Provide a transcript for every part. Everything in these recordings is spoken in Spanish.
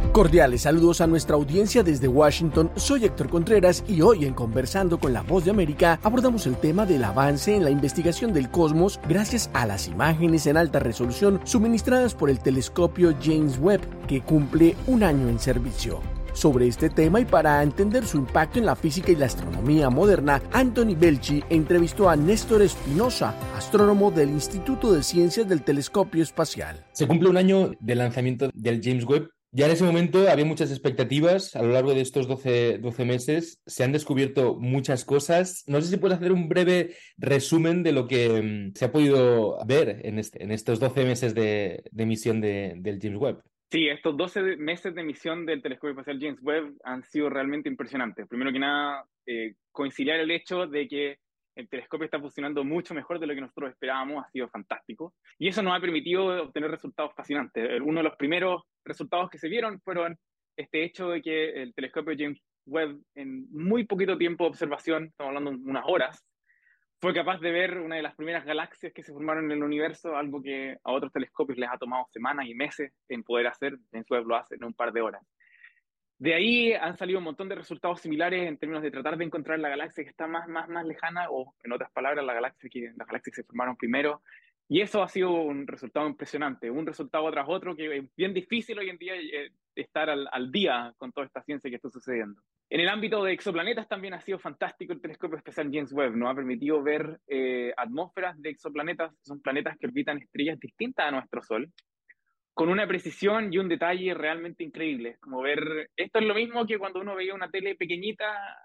Cordiales saludos a nuestra audiencia desde Washington. Soy Héctor Contreras y hoy en Conversando con la Voz de América abordamos el tema del avance en la investigación del cosmos gracias a las imágenes en alta resolución suministradas por el telescopio James Webb, que cumple un año en servicio. Sobre este tema y para entender su impacto en la física y la astronomía moderna, Anthony Belchi entrevistó a Néstor Espinosa, astrónomo del Instituto de Ciencias del Telescopio Espacial. Se cumple un año del lanzamiento del James Webb. Ya en ese momento había muchas expectativas. A lo largo de estos 12 meses se han descubierto muchas cosas. No sé si puedes hacer un breve resumen de lo que se ha podido ver en estos 12 meses de misión del James Webb. Sí, estos 12 meses de misión del telescopio espacial James Webb han sido realmente impresionantes. Primero que nada, conciliar el hecho de que el telescopio está funcionando mucho mejor de lo que nosotros esperábamos ha sido fantástico. Y eso nos ha permitido obtener resultados fascinantes. Uno de los primeros resultados que se vieron fueron este hecho de que el telescopio James Webb, en muy poquito tiempo de observación, estamos hablando de unas horas, fue capaz de ver una de las primeras galaxias que se formaron en el universo, algo que a otros telescopios les ha tomado semanas y meses en poder hacer. James Webb lo hace en un par de horas. De ahí han salido un montón de resultados similares en términos de tratar de encontrar la galaxia que está más lejana, o en otras palabras, las galaxias que se formaron primero. Y eso ha sido un resultado impresionante, un resultado tras otro que es bien difícil hoy en día estar al día con toda esta ciencia que está sucediendo. En el ámbito de exoplanetas también ha sido fantástico el telescopio espacial James Webb. Nos ha permitido ver atmósferas de exoplanetas, son planetas que orbitan estrellas distintas a nuestro Sol, con una precisión y un detalle realmente increíbles. Como ver, esto es lo mismo que cuando uno veía una tele pequeñita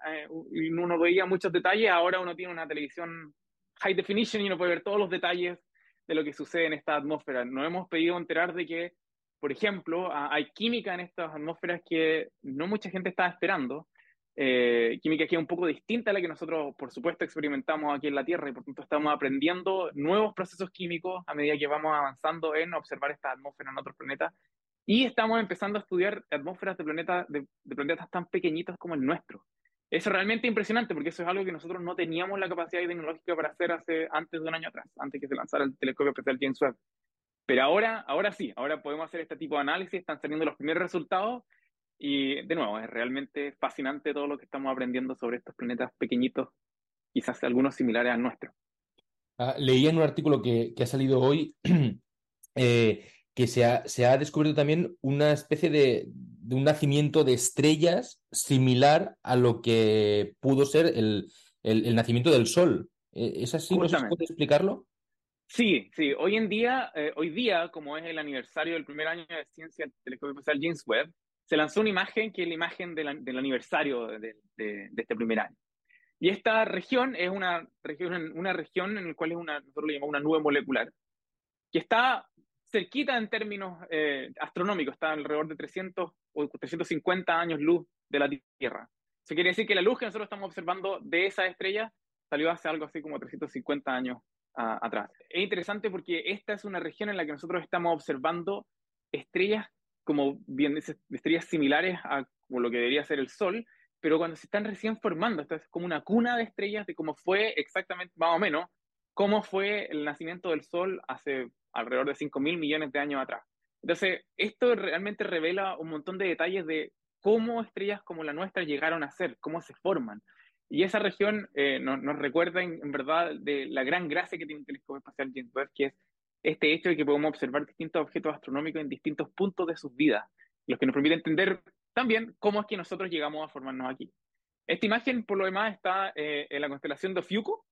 y uno veía muchos detalles. Ahora uno tiene una televisión high definition y uno puede ver todos los detalles de lo que sucede en esta atmósfera. Nos hemos podido enterar de que, por ejemplo, hay química en estas atmósferas que no mucha gente estaba esperando. Química que es un poco distinta a la que nosotros, por supuesto, experimentamos aquí en la Tierra, y por tanto estamos aprendiendo nuevos procesos químicos a medida que vamos avanzando en observar esta atmósfera en otros planetas, y estamos empezando a estudiar atmósferas de planetas tan pequeñitos como el nuestro. Eso es realmente impresionante, porque eso es algo que nosotros no teníamos la capacidad tecnológica para hacer antes de un año atrás, antes que se lanzara el telescopio espacial James Webb. Pero ahora sí, ahora podemos hacer este tipo de análisis, están saliendo los primeros resultados. Y de nuevo, es realmente fascinante todo lo que estamos aprendiendo sobre estos planetas pequeñitos, quizás algunos similares al nuestro. Leía en un artículo que ha salido hoy que se ha descubierto también una especie de un nacimiento de estrellas similar a lo que pudo ser el nacimiento del Sol. ¿Es así? ¿No se puede explicarlo? Sí. Hoy día, como es el aniversario del primer año de ciencia del telescopio espacial James Webb, se lanzó una imagen que es la imagen del aniversario de este primer año. Y esta región es una región en la cual nosotros le llamamos una nube molecular, que está cerquita en términos astronómicos, está alrededor de 300 o 350 años luz de la Tierra. Eso quiere decir que la luz que nosotros estamos observando de esa estrella salió hace algo así como 350 años atrás. Es interesante porque esta es una región en la que nosotros estamos observando estrellas, como bien estrellas similares a como lo que debería ser el Sol, pero cuando se están recién formando. Esta es como una cuna de estrellas de cómo fue exactamente, más o menos, cómo fue el nacimiento del Sol hace alrededor de 5.000 millones de años atrás. Entonces, esto realmente revela un montón de detalles de cómo estrellas como la nuestra llegaron a ser, cómo se forman. Y esa región nos recuerda en verdad de la gran gracia que tiene el telescopio espacial James Webb, que es este hecho de que podemos observar distintos objetos astronómicos en distintos puntos de sus vidas, los que nos permite entender también cómo es que nosotros llegamos a formarnos aquí. Esta imagen, por lo demás, está en la constelación de Ofiuco.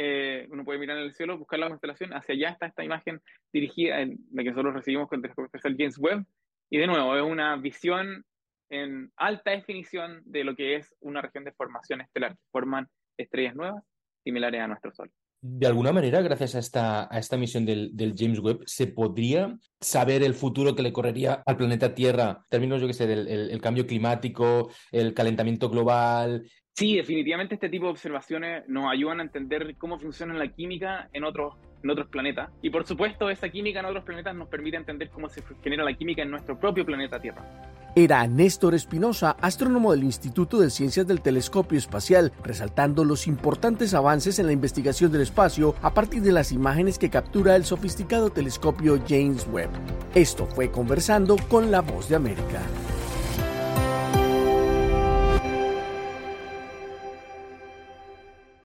Uno puede mirar en el cielo, buscar la constelación, hacia allá está esta imagen dirigida, en la que nosotros recibimos con el telescopio espacial James Webb, y de nuevo, es una visión en alta definición de lo que es una región de formación estelar, que forman estrellas nuevas similares a nuestro Sol. De alguna manera, gracias a esta misión del James Webb, ¿se podría saber el futuro que le correría al planeta Tierra en términos, yo qué sé, del cambio climático, el calentamiento global? Sí, definitivamente este tipo de observaciones nos ayudan a entender cómo funciona la química en otros planetas. Y por supuesto, esa química en otros planetas nos permite entender cómo se genera la química en nuestro propio planeta Tierra. Era Néstor Espinosa, astrónomo del Instituto de Ciencias del Telescopio Espacial, resaltando los importantes avances en la investigación del espacio a partir de las imágenes que captura el sofisticado telescopio James Webb. Esto fue Conversando con la Voz de América.